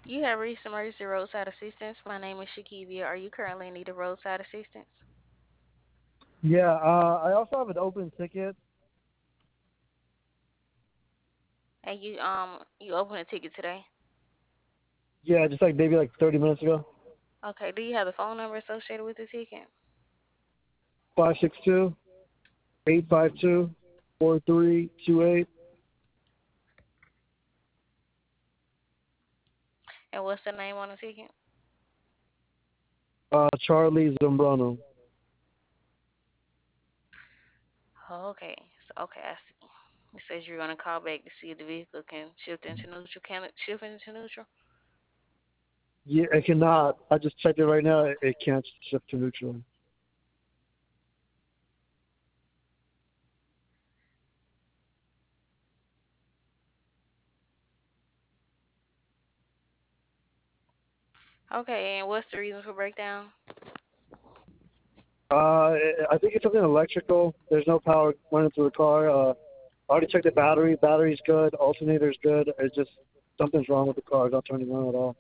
You have reached Emergency Roadside Assistance. My name is Shakivia. Are you currently in need of roadside assistance? Yeah, I also have an open ticket. And you opened a ticket today. Yeah, just like maybe like 30 minutes ago. Okay. Do you have the phone number associated with the ticket? 562-852-4328. And what's the name on the ticket? Charlie Zambrano. Oh, okay. So, okay, I see. It says you're gonna call back to see if the vehicle can shift into neutral. Can it shift into neutral? Yeah, it cannot. I just checked it right now. It can't shift to neutral. Okay. And what's the reason for breakdown? I think it's something electrical. There's no power running through the car. I already checked the battery. Battery's good. Alternator's good. It's just something's wrong with the car. It's not turning on at all.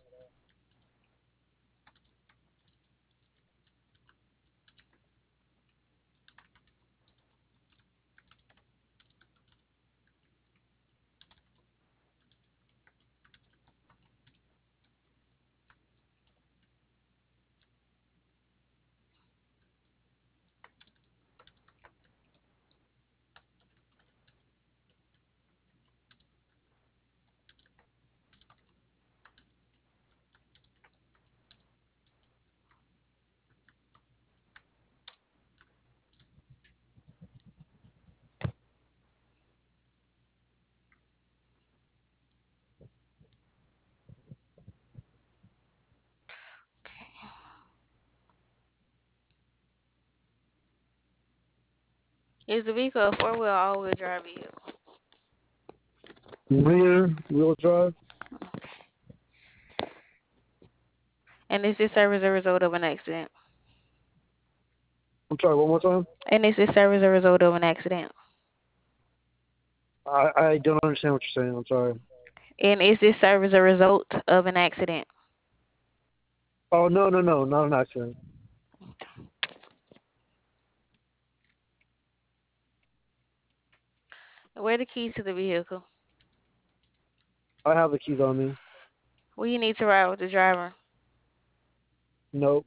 Is the vehicle a four-wheel or all-wheel drive vehicle? Rear wheel drive. And is this service a result of an accident? I'm sorry. One more time. And is this service a result of an accident? I don't understand what you're saying. I'm sorry. And is this service a result of an accident? Oh no, not an accident. Where are the keys to the vehicle? I have the keys on me. Will you need to ride with the driver? Nope.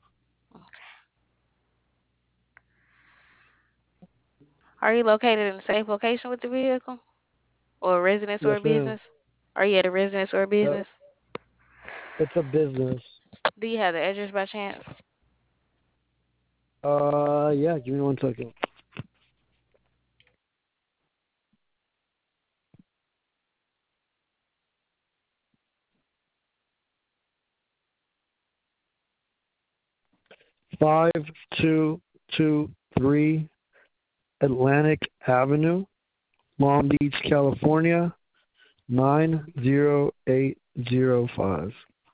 Are you located in a safe location with the vehicle? Or a residence or Yes, a ma'am. business? Are you at a residence or a Yep. business? It's a business. Do you have the address by chance? Yeah. Give me 1 second. 5223 Atlantic Avenue, Long Beach, California 90805.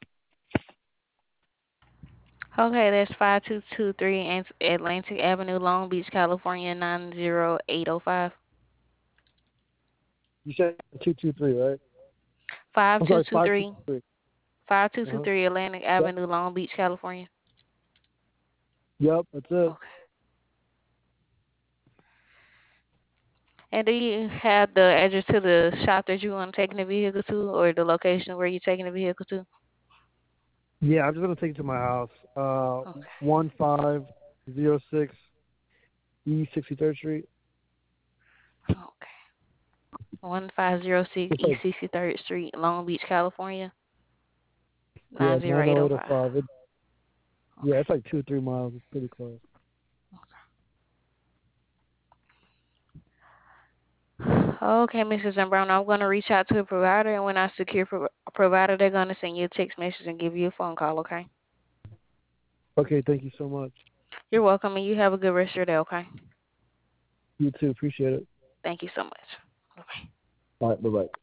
Okay, that's 5223 Atlantic Avenue, Long Beach, California 90805. You said 223, right? I'm sorry, 5223 523. Uh-huh. 5223 Atlantic Yep. Avenue, Long Beach, California. Yep, that's it. Okay. And do you have the address to the shop that you want to take the vehicle to, or the location where you're taking the vehicle to? Yeah, I'm just gonna take it to my house. Okay. 1506 East 63rd Street. Okay. 1506 It's East like 63rd Street, Long Beach, California yeah, 90805. 90805. Yeah, it's Okay. like 2 or 3 miles. It's pretty close. Okay, Mrs. Brown, I'm going to reach out to a provider, and when I secure a provider, they're going to send you a text message and give you a phone call, okay? Okay, thank you so much. You're welcome, and you have a good rest of your day, okay? You too. Appreciate it. Thank you so much. Bye-bye. All right, bye bye.